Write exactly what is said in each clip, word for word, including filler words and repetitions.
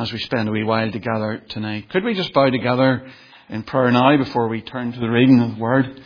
as we spend a wee while together tonight. Could we just bow together in prayer now before we turn to the reading of the Word?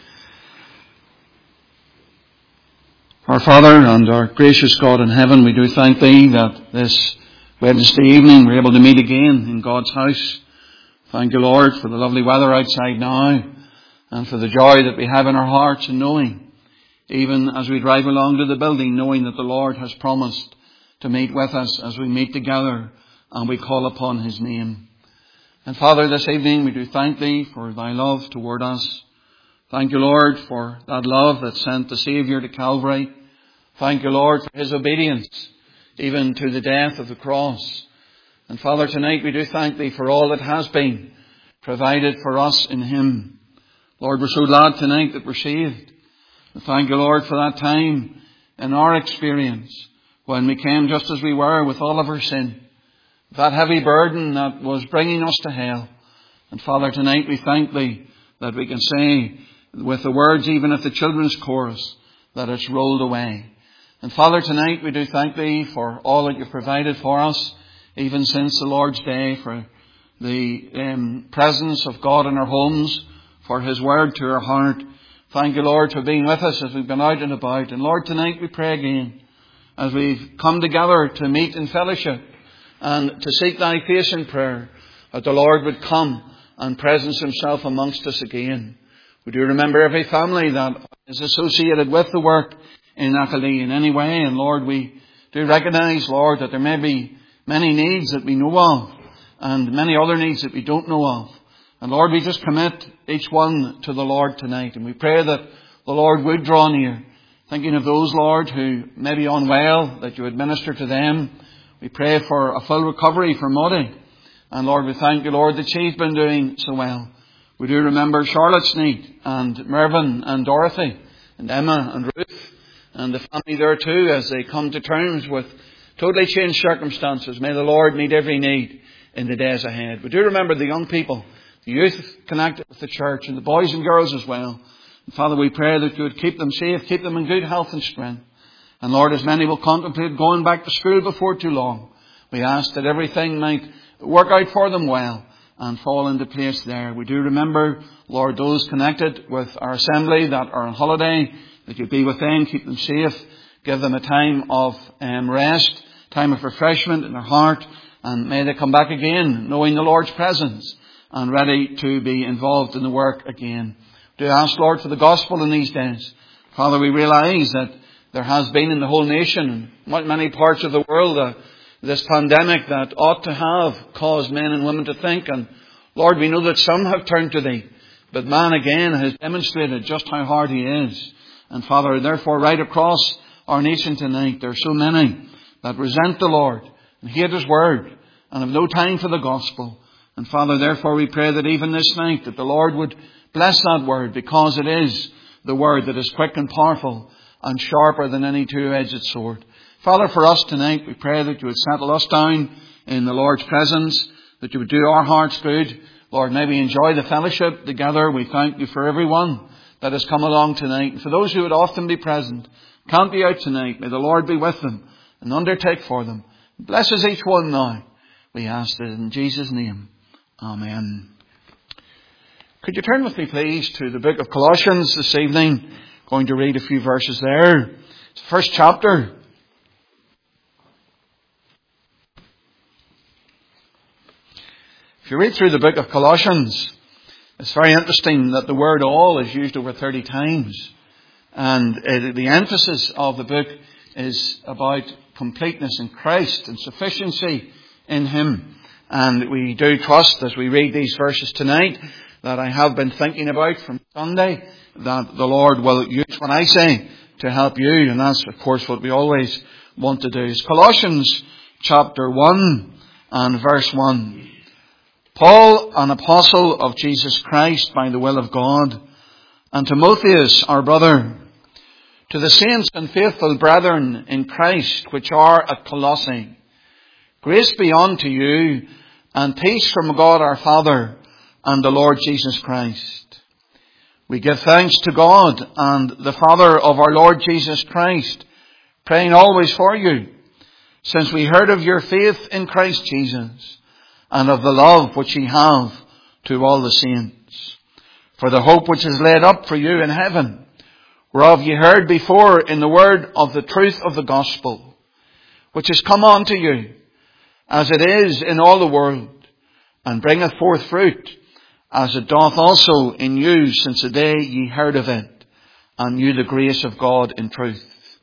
Our Father and our gracious God in heaven, we do thank Thee that this Wednesday evening we're able to meet again in God's house. Thank you, Lord, for the lovely weather outside now and for the joy that we have in our hearts in knowing, even as we drive along to the building, knowing that the Lord has promised to meet with us as we meet together and we call upon His name. And Father, this evening we do thank Thee for Thy love toward us. Thank you, Lord, for that love that sent the Saviour to Calvary. Thank you, Lord, for His obedience, even to the death of the cross. And Father, tonight we do thank Thee for all that has been provided for us in Him. Lord, we're so glad tonight that we're saved. And thank you, Lord, for that time in our experience when we came just as we were with all of our sin. That heavy burden that was bringing us to hell. And Father, tonight we thank Thee that we can say with the words even of the children's chorus that it's rolled away. And Father, tonight we do thank Thee for all that You've provided for us, even since the Lord's Day, for the um, presence of God in our homes, for His Word to our heart. Thank You, Lord, for being with us as we've been out and about. And Lord, tonight we pray again, as we've come together to meet in fellowship and to seek Thy face in prayer, that the Lord would come and presence Himself amongst us again. We do remember every family that is associated with the work in Achilles in any way. And Lord, we do recognise, Lord, that there may be many needs that we know of and many other needs that we don't know of. And Lord, we just commit each one to the Lord tonight. And we pray that the Lord would draw near. Thinking of those, Lord, who may be unwell, that You would minister to them. We pray for a full recovery for Muddy. And Lord, we thank You, Lord, that she's been doing so well. We do remember Charlotte's need, and Mervyn and Dorothy, and Emma and Ruth, and the family there too, as they come to terms with totally changed circumstances. May the Lord meet every need in the days ahead. We do remember the young people, the youth connected with the church, and the boys and girls as well. And Father, we pray that You would keep them safe, keep them in good health and strength. And Lord, as many will contemplate going back to school before too long, we ask that everything might work out for them well and fall into place there. We do remember, Lord, those connected with our assembly that are on holiday, that You be with them, keep them safe, give them a time of um, rest, time of refreshment in their heart, and may they come back again knowing the Lord's presence and ready to be involved in the work again. Do ask, Lord, for the gospel in these days. Father, we realise that there has been in the whole nation, in many parts of the world, uh, this pandemic that ought to have caused men and women to think. And Lord, we know that some have turned to Thee, but man again has demonstrated just how hard he is. And Father, therefore, right across our nation tonight, there are so many that resent the Lord and hate His Word and have no time for the gospel. And Father, therefore, we pray that even this night, that the Lord would bless that Word, because it is the Word that is quick and powerful and sharper than any two-edged sword. Father, for us tonight, we pray that You would settle us down in the Lord's presence, that You would do our hearts good. Lord, may we enjoy the fellowship together. We thank You for everyone that has come along tonight. And for those who would often be present, can't be out tonight, may the Lord be with them and undertake for them. Bless us each one now. We ask it in Jesus' name. Amen. Could you turn with me, please, to the book of Colossians this evening? Going to read a few verses there. It's the first chapter. If you read through the book of Colossians, it's very interesting that the word all is used over thirty times. And uh, the emphasis of the book is about completeness in Christ and sufficiency in Him. And we do trust, as we read these verses tonight, that I have been thinking about from Sunday, that the Lord will use what I say to help you. And that's, of course, what we always want to do. It's Colossians chapter one and verse one. Paul, an apostle of Jesus Christ by the will of God, and Timotheus, our brother, to the saints and faithful brethren in Christ which are at Colossae, grace be unto you, and peace from God our Father and the Lord Jesus Christ. We give thanks to God and the Father of our Lord Jesus Christ, praying always for you, since we heard of your faith in Christ Jesus, and of the love which ye have to all the saints. For the hope which is laid up for you in heaven, whereof ye heard before in the word of the truth of the gospel, which is come unto you, as it is in all the world, and bringeth forth fruit, as it doth also in you since the day ye heard of it, and knew the grace of God in truth.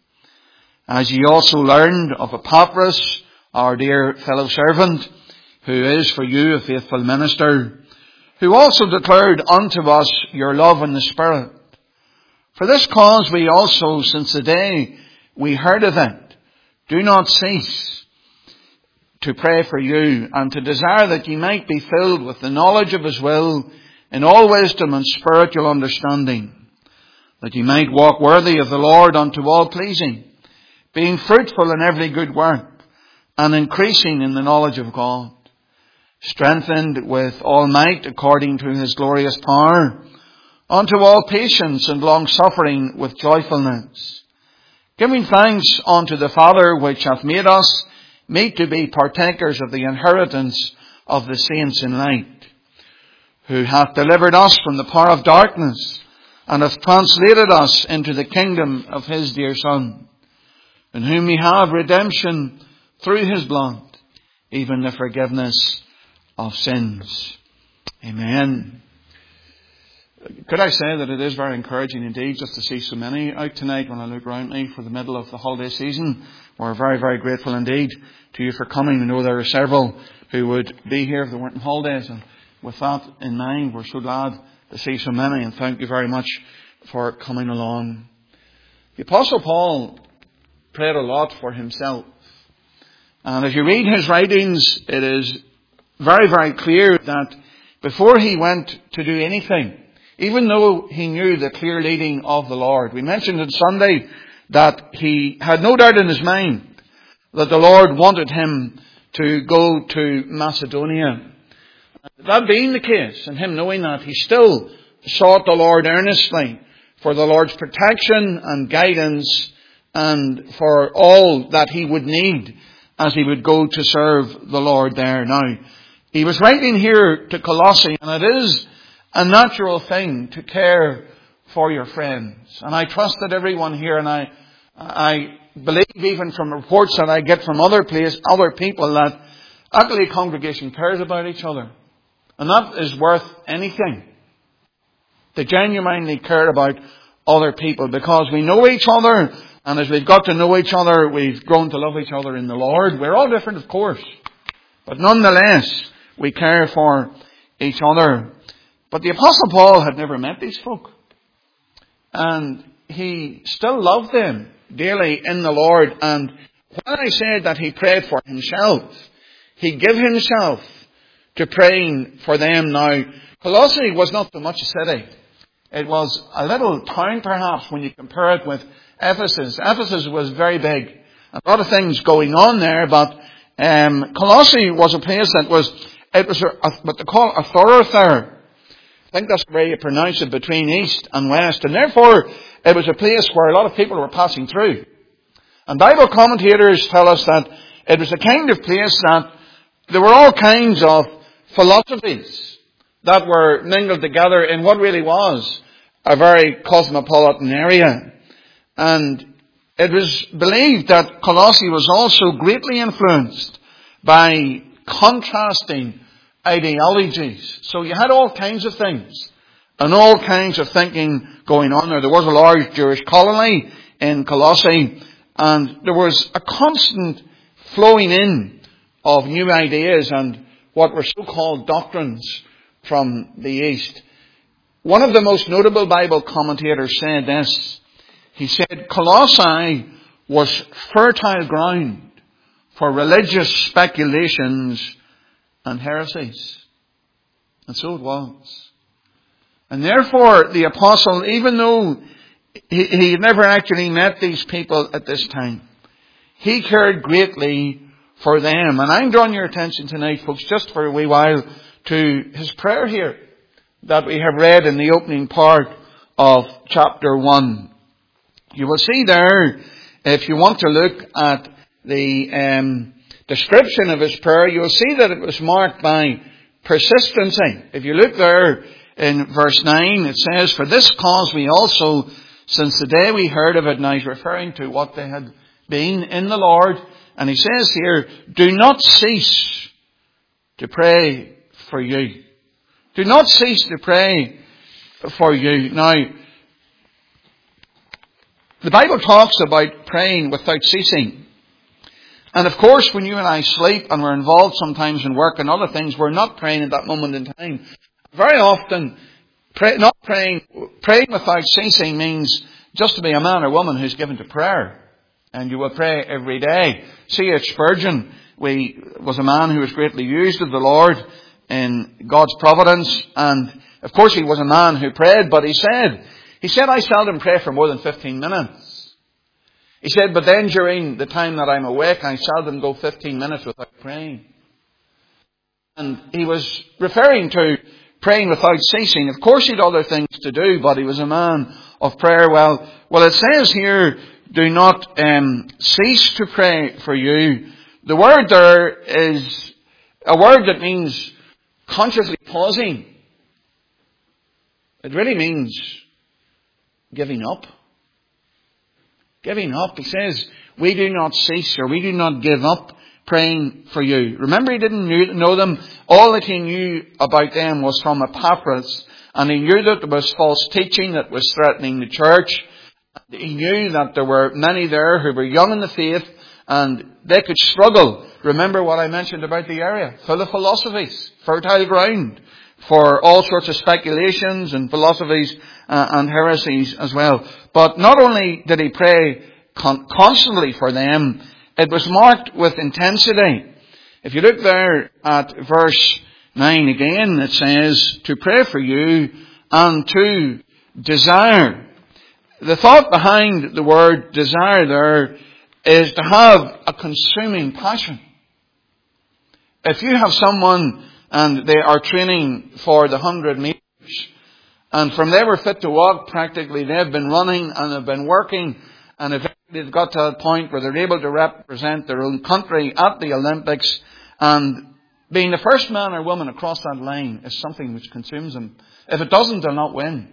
As ye also learned of Epaphras, our dear fellow servant, who is for you a faithful minister, who also declared unto us your love in the Spirit. For this cause we also, since the day we heard of it, do not cease to pray for you, and to desire that ye might be filled with the knowledge of his will, in all wisdom and spiritual understanding, that ye might walk worthy of the Lord unto all pleasing, being fruitful in every good work, and increasing in the knowledge of God, strengthened with all might according to his glorious power, unto all patience and long suffering with joyfulness, giving thanks unto the Father which hath made us meet to be partakers of the inheritance of the saints in light, who hath delivered us from the power of darkness, and hath translated us into the kingdom of his dear Son, in whom we have redemption through his blood, even the forgiveness of sins. Amen. Could I say that it is very encouraging indeed just to see so many out tonight when I look around me for the middle of the holiday season. We're very, very grateful indeed to you for coming. We know there are several who would be here if they weren't on holidays, and with that in mind, we're so glad to see so many, and thank you very much for coming along. The Apostle Paul prayed a lot for himself. And as you read his writings, it is very, very clear that before he went to do anything, even though he knew the clear leading of the Lord, we mentioned on Sunday that he had no doubt in his mind that the Lord wanted him to go to Macedonia. That being the case, and him knowing that, he still sought the Lord earnestly for the Lord's protection and guidance, and for all that he would need as he would go to serve the Lord there. Now, he was writing here to Colossae, and it is a natural thing to care for your friends. And I trust that everyone here, and I I believe even from reports that I get from other places, other people, that actually a congregation cares about each other. And that is worth anything. They genuinely care about other people, because we know each other, and as we've got to know each other, we've grown to love each other in the Lord. We're all different, of course, but nonetheless, we care for each other. But the Apostle Paul had never met these folk, and he still loved them dearly in the Lord. And when I said that he prayed for himself, he gave himself to praying for them. Now, Colossae was not so much a city. It was a little town, perhaps, when you compare it with Ephesus. Ephesus was very big. A lot of things going on there, but um, Colossae was a place that was, it was a, a, what they call a thoroughfare. I think that's the way you pronounce it, between east and west. And therefore, it was a place where a lot of people were passing through. And Bible commentators tell us that it was a kind of place that there were all kinds of philosophies that were mingled together in what really was a very cosmopolitan area. And it was believed that Colossae was also greatly influenced by contrasting ideologies. So you had all kinds of things and all kinds of thinking going on there. There was a large Jewish colony in Colossae, and there was a constant flowing in of new ideas and what were so-called doctrines from the East. One of the most notable Bible commentators said this. He said, Colossae was fertile ground for religious speculations and heresies. And so it was. And therefore, the apostle, even though he, he had never actually met these people at this time, he cared greatly for them. And I'm drawing your attention tonight, folks, just for a wee while, to his prayer here that we have read in the opening part of chapter one. You will see there, if you want to look at the um, description of his prayer, you'll see that it was marked by persistency. If you look there in verse nine, it says, "For this cause we also, since the day we heard of it," now he's referring to what they had been in the Lord, and he says here, "do not cease to pray for you." Do not cease to pray for you. Now, the Bible talks about praying without ceasing. And of course, when you and I sleep and we're involved sometimes in work and other things, we're not praying at that moment in time. Very often, pray, not praying, praying without ceasing means just to be a man or woman who's given to prayer. And you will pray every day. C H Spurgeon we, was a man who was greatly used of the Lord in God's providence. And of course he was a man who prayed, but he said, he said, "I seldom pray for more than fifteen minutes. He said, "but then during the time that I'm awake, I seldom go fifteen minutes without praying." And he was referring to praying without ceasing. Of course he had other things to do, but he was a man of prayer. Well, well it says here, "do not um, cease to pray for you." The word there is a word that means consciously pausing. It really means giving up. Giving up. He says, "we do not cease," or "we do not give up praying for you." Remember, he didn't know them. All that he knew about them was from Epaphras. And he knew that there was false teaching that was threatening the church. He knew that there were many there who were young in the faith and they could struggle. Remember what I mentioned about the area. Full of philosophies. Fertile ground for all sorts of speculations and philosophies uh, and heresies as well. But not only did he pray con- constantly for them, it was marked with intensity. If you look there at verse nine again, it says, "to pray for you and to desire." The thought behind the word desire there is to have a consuming passion. If you have someone and they are training for the hundred meters, and from they were fit to walk, practically they've been running and they've been working, and eventually they've got to a point where they're able to represent their own country at the Olympics, and being the first man or woman across that line is something which consumes them. If it doesn't, they'll not win.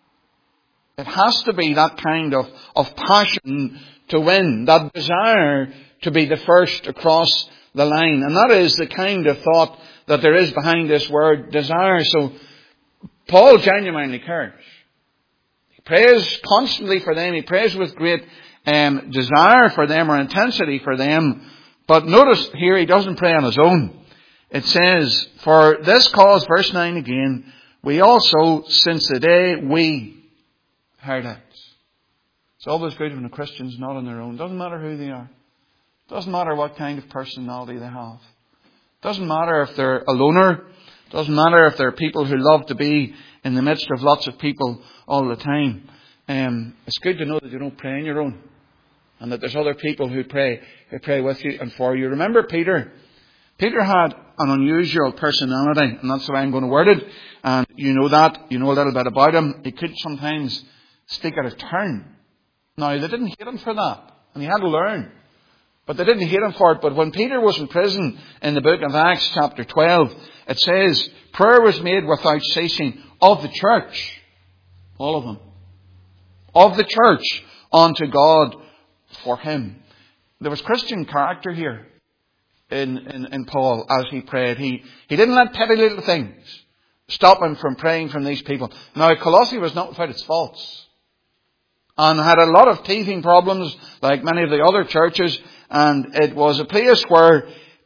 It has to be that kind of, of passion to win, that desire to be the first across the line. And that is the kind of thought that there is behind this word desire. So Paul genuinely cares. He prays constantly for them. He prays with great um, desire for them, or intensity for them. But notice here he doesn't pray on his own. It says, "for this cause," verse nine again, "we also, since the day we heard it." It's always good when a Christian's not on their own. Doesn't matter who they are. Doesn't matter what kind of personality they have. Doesn't matter if they're a loner. Doesn't matter if they're people who love to be in the midst of lots of people all the time. Um, it's good to know that you don't pray on your own, and that there's other people who pray, who pray with you and for you. Remember Peter. Peter had an unusual personality, and that's the way I'm going to word it. And you know that. You know a little bit about him. He could sometimes speak out of turn. Now, they didn't hate him for that, and he had to learn. But they didn't hate him for it. But when Peter was in prison in the book of Acts chapter twelve, it says, prayer was made without ceasing of the church. All of them. Of the church unto God for him. There was Christian character here in, in, in Paul as he prayed. He, he didn't let petty little things stop him from praying from these people. Now, Colossae was not without its faults, and had a lot of teething problems like many of the other churches. And it was a place where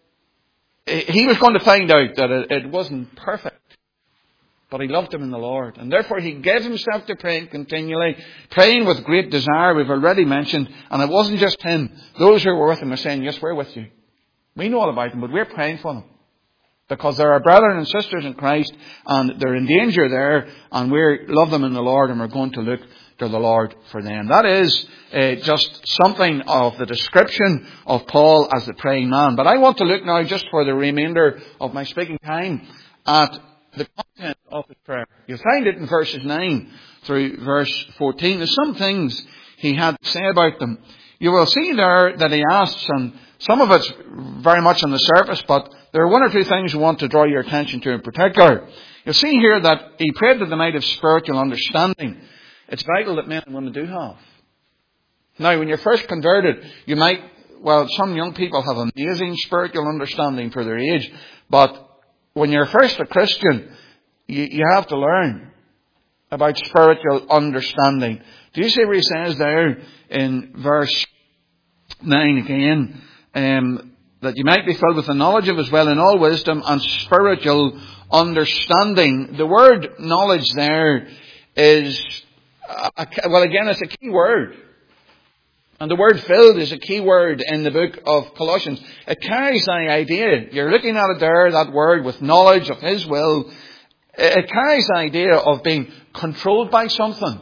he was going to find out that it wasn't perfect. But he loved them in the Lord. And therefore he gave himself to praying continually, praying with great desire, we've already mentioned. And it wasn't just him. Those who were with him were saying, "Yes, we're with you. We know all about them, but we're praying for them. Because they're our brethren and sisters in Christ, and they're in danger there, and we love them in the Lord, and we're going to look to the Lord for them." That is uh, just something of the description of Paul as the praying man. But I want to look now, just for the remainder of my speaking time, at the content of his prayer. You'll find it in verses nine through verse fourteen. There's some things he had to say about them. you will see there that he asks, and some of it's very much on the surface, but there are one or two things we want to draw your attention to in particular. You'll see here that he prayed that they might have spiritual understanding. It's vital that men and women do have. Now, when you're first converted, you might, well, some young people have amazing spiritual understanding for their age, but when you're first a Christian, you, you have to learn about spiritual understanding. Do you see where he says there in verse nine again, um, that you might be filled with the knowledge of his will in all wisdom and spiritual understanding. The word knowledge there is, a, well again, it's a key word. And the word filled is a key word in the book of Colossians. It carries the idea, you're looking at it there, that word with knowledge of his will. It carries the idea of being controlled by something.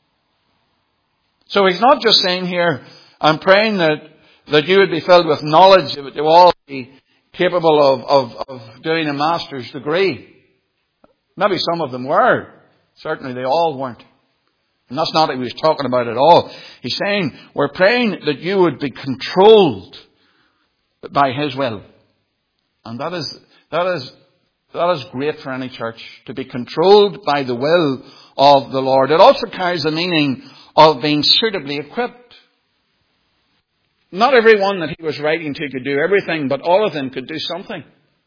So he's not just saying here, I'm praying that, that you would be filled with knowledge, that you all be capable of, of, of doing a master's degree. Maybe some of them were. Certainly they all weren't. And that's not what he was talking about at all. He's saying, we're praying that you would be controlled by his will. And that is, that is, that is great for any church, to be controlled by the will of the Lord. It also carries the meaning of being suitably equipped. Not everyone that he was writing to could do everything, but all of them could do something.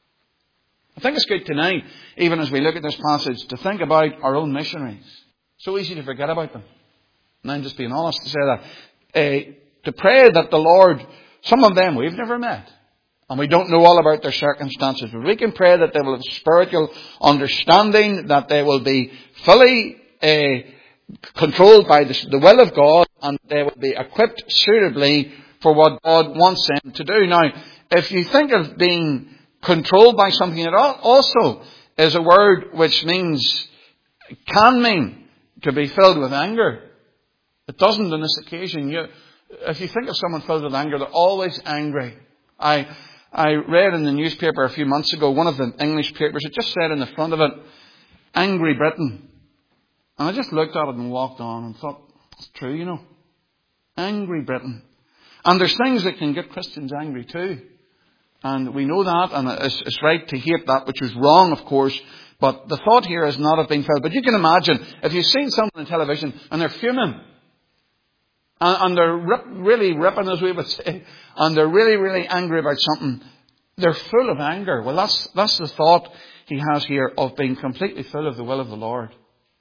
I think it's good tonight, even as we look at this passage, to think about our own missionaries. So easy to forget about them. And I'm just being honest to say that. Uh, to pray that the Lord, some of them we've never met. And we don't know all about their circumstances. But we can pray that they will have spiritual understanding, that they will be fully uh, controlled by the, the will of God, and they will be equipped suitably for what God wants them to do. Now, if you think of being controlled by something, it also is a word which means, can mean, to be filled with anger. It doesn't on this occasion. You, if you think of someone filled with anger, they're always angry. I I read in the newspaper a few months ago, one of the English papers, it just said in the front of it, Angry Britain. And I just looked at it and walked on and thought, it's true, you know. Angry Britain. And there's things that can get Christians angry too. And we know that, and it's, it's right to hate that, which is wrong, of course. But the thought here is not of being filled. But you can imagine, if you've seen someone on television and they're fuming, and, and they're rip, really ripping, as we would say, and they're really, really angry about something, they're full of anger. Well, that's that's the thought he has here of being completely full of the will of the Lord.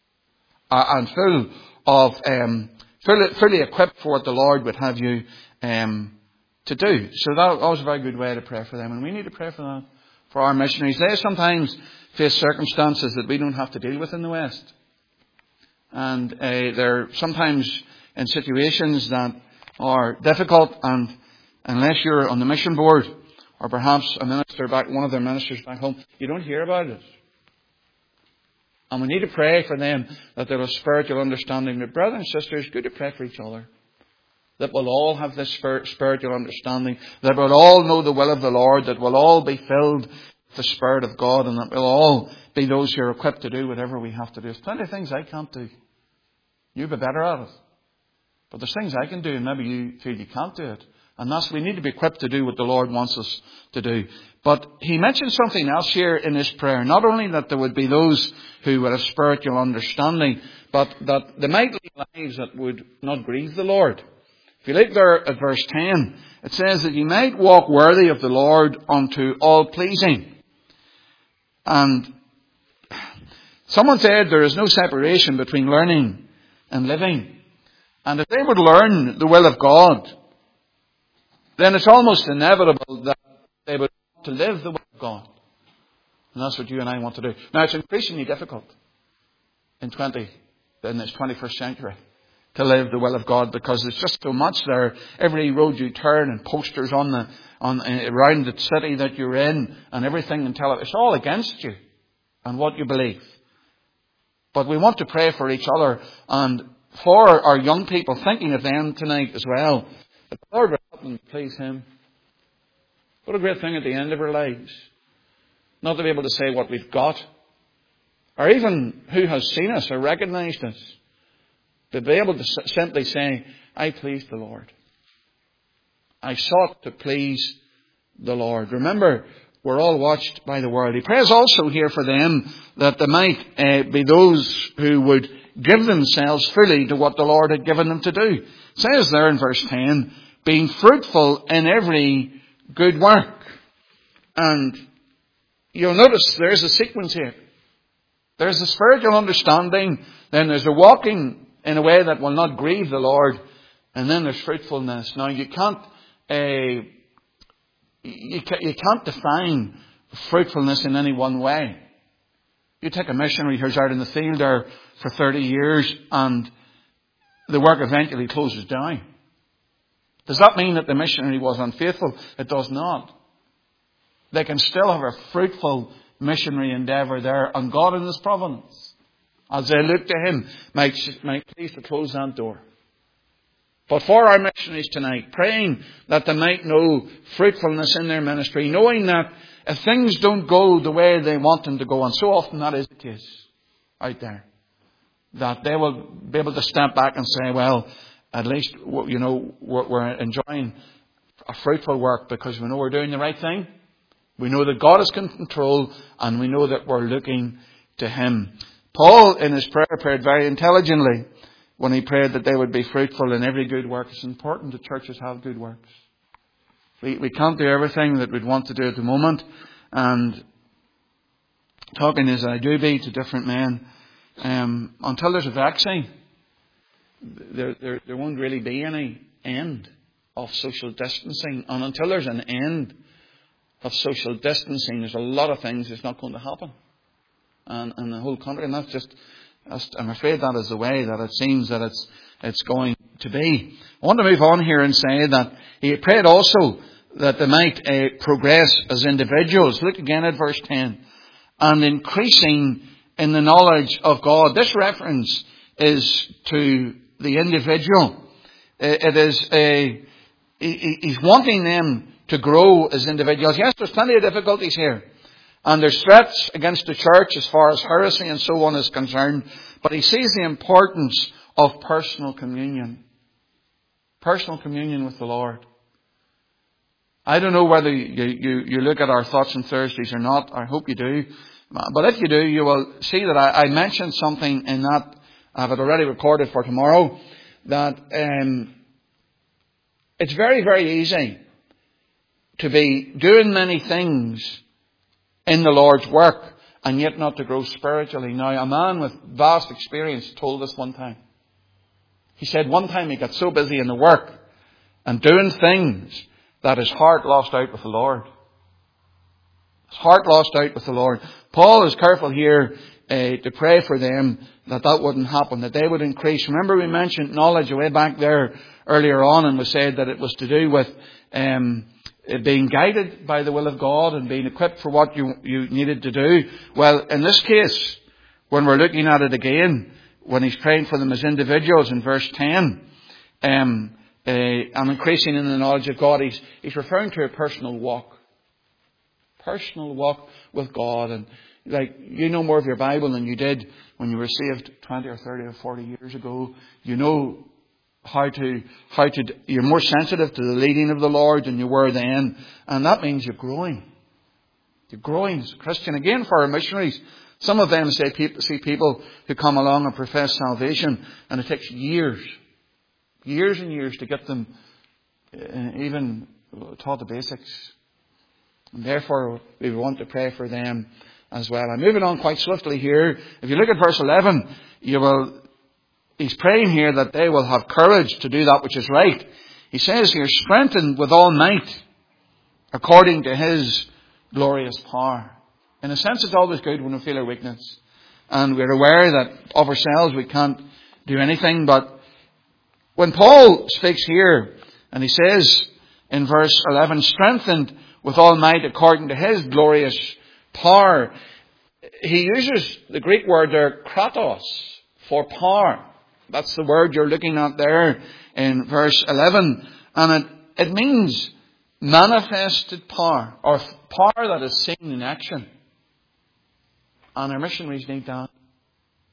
Uh, and full of, um, fully, fully equipped for what the Lord would have you um, to do. So that, that was a very good way to pray for them. And we need to pray for that, for our missionaries. They sometimes face circumstances that we don't have to deal with in the West. And uh, they're sometimes in situations that are difficult, and unless you're on the mission board, or perhaps a minister back, one of their ministers back home, you don't hear about it. And we need to pray for them that they'll have spiritual understanding. But brothers and sisters, good to pray for each other. That we'll all have this spiritual understanding. That we'll all know the will of the Lord. That we'll all be filled with the Spirit of God. And that we'll all be those who are equipped to do whatever we have to do. There's plenty of things I can't do. You'll be better at it. But there's things I can do and maybe you feel you can't do it. And that's, we need to be equipped to do what the Lord wants us to do. But he mentions something else here in his prayer. Not only that there would be those who would have spiritual understanding, but that they might live lives that would not grieve the Lord. If you look there at verse ten, it says that you might walk worthy of the Lord unto all pleasing. And someone said there is no separation between learning and living. And if they would learn the will of God, then it's almost inevitable that they would want to live the will of God. And that's what you and I want to do. Now, it's increasingly difficult in twenty in this twenty-first century to live the will of God, because there's just so much there. Every road you turn, and posters on the on around the city that you're in, and everything and tell it, it's all against you and what you believe. But we want to pray for each other and for our young people, thinking of them tonight as well. That the Lord will help them please Him. What a great thing at the end of our lives. Not to be able to say what we've got, or even who has seen us or recognized us. To be able to simply say, I please the Lord. I sought to please the Lord. Remember, we're all watched by the world. He prays also here for them that they might uh, be those who would give themselves fully to what the Lord had given them to do. It says there in verse ten, being fruitful in every good work. And you'll notice there's a sequence here. There's a spiritual understanding, then there's a walking in a way that will not grieve the Lord, and then there's fruitfulness. Now you can't, uh, you, ca- you can't define fruitfulness in any one way. You take a missionary who's out in the field there for thirty years and the work eventually closes down. Does that mean that the missionary was unfaithful? It does not. They can still have a fruitful missionary endeavour there, and God in His providence, as they look to Him, might, might please to close that door. But for our missionaries tonight, praying that they might know fruitfulness in their ministry, knowing that if things don't go the way they want them to go, and so often that is the case out there, that they will be able to step back and say, well, at least, you know, we're enjoying a fruitful work because we know we're doing the right thing. We know that God is in control, and we know that we're looking to Him. Paul, in his prayer, prayed very intelligently when he prayed that they would be fruitful in every good work. It's important that churches have good works. We, we can't do everything that we'd want to do at the moment. And talking as I do be to different men, um, until there's a vaccine, there, there, there won't really be any end of social distancing. And until there's an end of social distancing, there's a lot of things that's not going to happen. And in the whole country, and that's just, that's, I'm afraid that is the way that it seems that it's it's going to be. I want to move on here and say that he prayed also that they might uh, progress as individuals. Look again at verse ten. And increasing in the knowledge of God. This reference is to the individual. It is a, he's wanting them to grow as individuals. Yes, there's plenty of difficulties here. And there's threats against the church as far as heresy and so on is concerned. But he sees the importance of personal communion. Personal communion with the Lord. I don't know whether you, you, you look at our thoughts on Thursdays or not. I hope you do. But if you do, you will see that I, I mentioned something in that. I have it already recorded for tomorrow. That um, it's very, very easy to be doing many things in the Lord's work and yet not to grow spiritually. Now, a man with vast experience told us one time. He said one time he got so busy in the work and doing things that his heart lost out with the Lord. His heart lost out with the Lord. Paul is careful here uh, to pray for them that that wouldn't happen, that they would increase. Remember we mentioned knowledge way back there earlier on, and we said that it was to do with um, being guided by the will of God and being equipped for what you, you needed to do. Well, in this case, when we're looking at it again, when he's praying for them as individuals in verse ten, um, uh, and increasing in the knowledge of God, he's, he's referring to a personal walk. Personal walk with God. And like, you know more of your Bible than you did when you were saved twenty or thirty or forty years ago. You know how to, how to, you're more sensitive to the leading of the Lord than you were then. And that means you're growing. You're growing as a Christian. Again, for our missionaries, some of them say people, see people who come along and profess salvation, and it takes years, years and years to get them uh, even taught the basics. And therefore, we want to pray for them as well. I'm moving on quite swiftly here. If you look at verse eleven, you will, he's praying here that they will have courage to do that which is right. He says here, strengthened with all might, according to His glorious power. In a sense, it's always good when we feel our weakness. And we're aware that of ourselves we can't do anything. But when Paul speaks here, and he says in verse eleven, strengthened with all might according to His glorious power, he uses the Greek word there, kratos, for power. That's the word you're looking at there in verse eleven. And it, it means manifested power, or power that is seen in action. And our missionaries need that.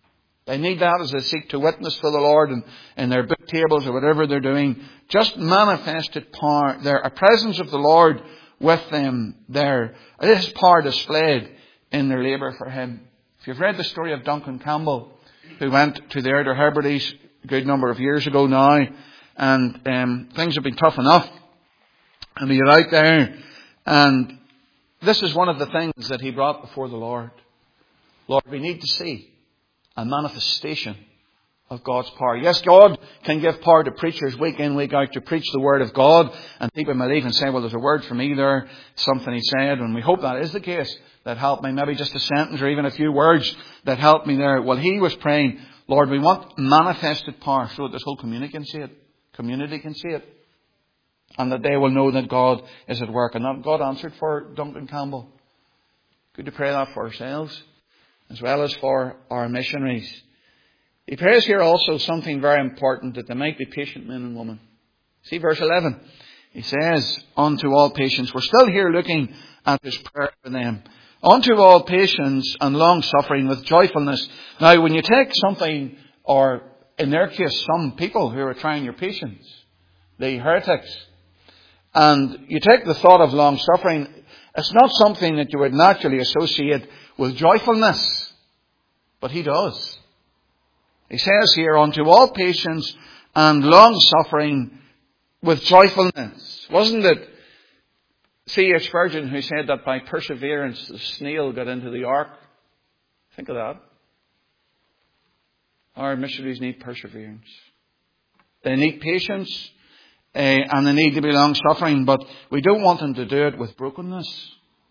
They need that as they seek to witness for the Lord and in their book tables or whatever they're doing. Just manifested power there, a presence of the Lord with them there. This power displayed in their labour for Him. If you've read the story of Duncan Campbell, who went to the Outer Hebrides a good number of years ago now, and um, things have been tough enough, and he was out there, and this is one of the things that he brought before the Lord. Lord, we need to see a manifestation of God's power. Yes, God can give power to preachers week in, week out to preach the Word of God. And people may even say, well, there's a word for me there, something he said. And we hope that is the case. That helped me. Maybe just a sentence or even a few words that helped me there. Well, he was praying, Lord, we want manifested power so that this whole community can see it. Community can see it. And that they will know that God is at work. And that God answered for Duncan Campbell. Good to pray that for ourselves, as well as for our missionaries. He prays here also something very important, that they might be patient men and women. See verse eleven. He says, unto all patience. We're still here looking at his prayer for them. Unto all patience and long suffering with joyfulness. Now when you take something, or in their case some people who are trying your patience, the heretics, and you take the thought of long suffering, it's not something that you would naturally associate with joyfulness. But he does. He says here, unto all patience and long suffering with joyfulness. Wasn't it C H Spurgeon who said that by perseverance the snail got into the ark? Think of that. Our missionaries need perseverance. They need patience, uh, and they need to be long suffering, but we don't want them to do it with brokenness,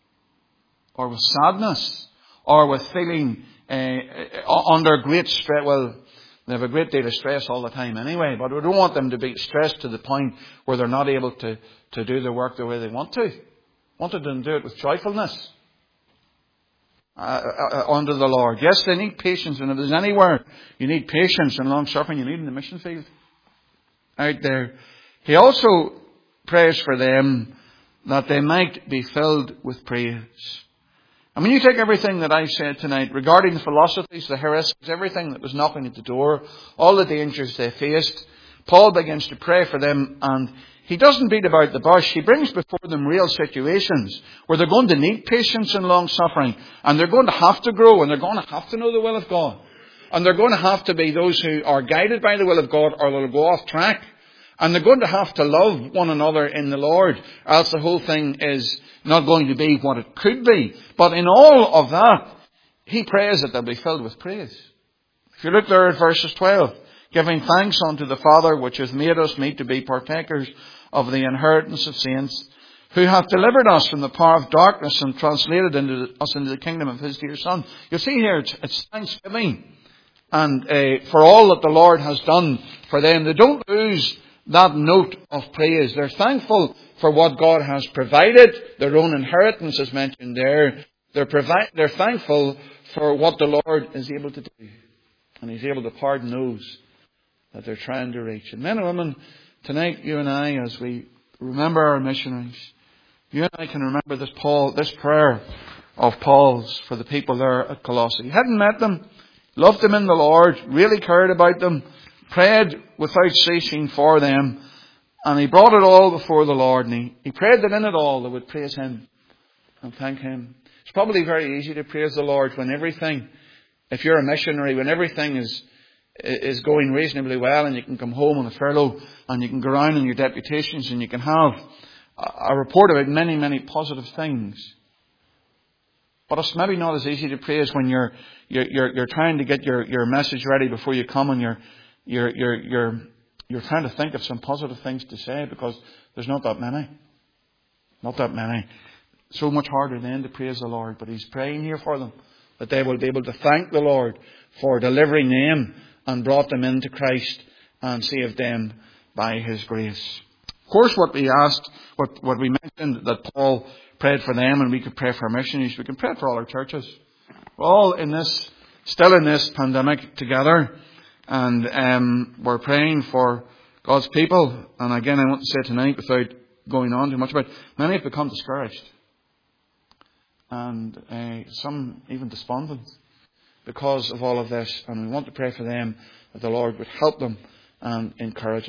or with sadness, or with feeling uh, under great stress. Well, they have a great deal of stress all the time anyway, but we don't want them to be stressed to the point where they're not able to, to do their work the way they want to. We wanted them to do it with joyfulness uh, uh, under the Lord. Yes, they need patience, and if there's anywhere you need patience and long suffering, you need in the mission field out there. He also prays for them that they might be filled with praise. I mean, you take everything that I've said tonight regarding the philosophies, the heresies, everything that was knocking at the door, all the dangers they faced. Paul begins to pray for them, and he doesn't beat about the bush. He brings before them real situations where they're going to need patience and long suffering, and they're going to have to grow, and they're going to have to know the will of God. And they're going to have to be those who are guided by the will of God, or they'll go off track. And they're going to have to love one another in the Lord, or else the whole thing is not going to be what it could be. But in all of that, he prays that they'll be filled with praise. If you look there at verses twelve, giving thanks unto the Father, which hath made us meet to be partakers of the inheritance of saints, who hath delivered us from the power of darkness and translated into the, us into the kingdom of his dear Son. You'll see here, it's, it's thanksgiving. And uh, for all that the Lord has done for them, they don't lose that note of praise. They're thankful for what God has provided. Their own inheritance is mentioned there. They're, provi- they're thankful for what the Lord is able to do. And He's able to pardon those that they're trying to reach. And men and women, tonight you and I, as we remember our missionaries, you and I can remember this Paul, this prayer of Paul's for the people there at Colossae. He hadn't met them, loved them in the Lord, really cared about them, prayed without ceasing for them, and he brought it all before the Lord, and he, he prayed that in it all they would praise Him and thank Him. It's probably very easy to praise the Lord when everything, if you're a missionary, when everything is is going reasonably well, and you can come home on a furlough, and you can go around on your deputations, and you can have a, a report about many, many positive things. But it's maybe not as easy to praise when you're you're you're, you're trying to get your, your message ready before you come, and you're You're, you're, you're, you're trying to think of some positive things to say, because there's not that many. Not that many. So much harder then to praise the Lord. But He's praying here for them, that they will be able to thank the Lord for delivering them and brought them into Christ and saved them by His grace. Of course, what we asked, what, what we mentioned, that Paul prayed for them, and we could pray for our missionaries. We can pray for all our churches. We're all in this, still in this pandemic together. And um, we're praying for God's people. And again, I want to say tonight, without going on too much about it, many have become discouraged. And uh, some even despondent. because of all of this. And we want to pray for them that the Lord would help them and encourage them.